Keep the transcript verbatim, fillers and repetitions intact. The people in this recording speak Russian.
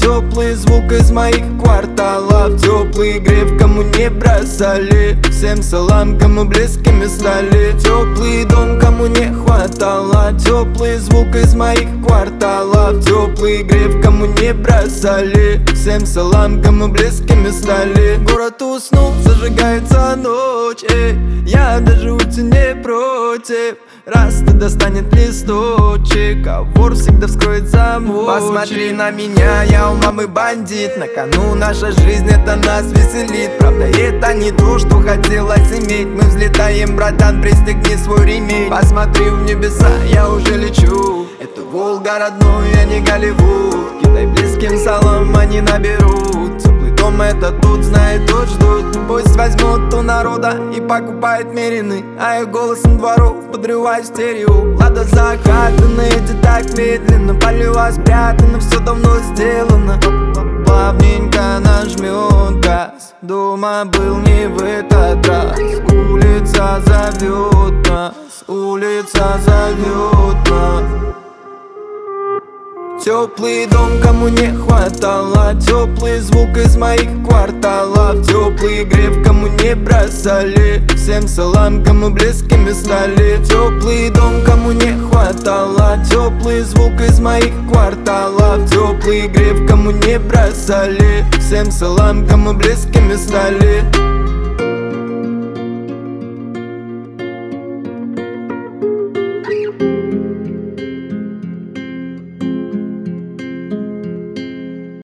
теплый звук из моих кварталов, теплый греб, кому не бросали. Всем салам, кому близкими стали. Теплый дом, кому не хватало. Теплый звук из моих кварталов, теплый греб, кому не бросали. Всем салам, кому близкими стали. Город уснул, зажигается ночь, эй. Я даже уйти не против. Раз ты достанет листочек, а вор всегда вскроет замочек. Посмотри на меня, я у мамы бандит. На кону наша жизнь, это нас веселит. Правда, это не то, что хотелось иметь. Мы взлетаем, братан, пристегни свой ремень. Посмотри в небеса, я уже лечу. Это Волга родной, а не Голливуд. Кидай близким салам, они наберут. Теплый дом это тут, знает, тут ждут. Пусть возьмут у народа и покупает мерины, а я голосом дворов подрываю стерео. Лада закатана, эти так медленно. Полива спрятана, все давно сделано. Плавненько нажмет газ. Дома был не в этот раз. Улица зовет нас, улица зовет нас. Теплый дом, кому не хватало. Теплый звук из моих кварталов, теплый греб, кому не бросали. Всем салам, кому близкими стали. Теплый дом, кому не хватало. Теплый звук из моих кварталов, теплый греб, кому не бросали. Всем салам, кому близкими стали.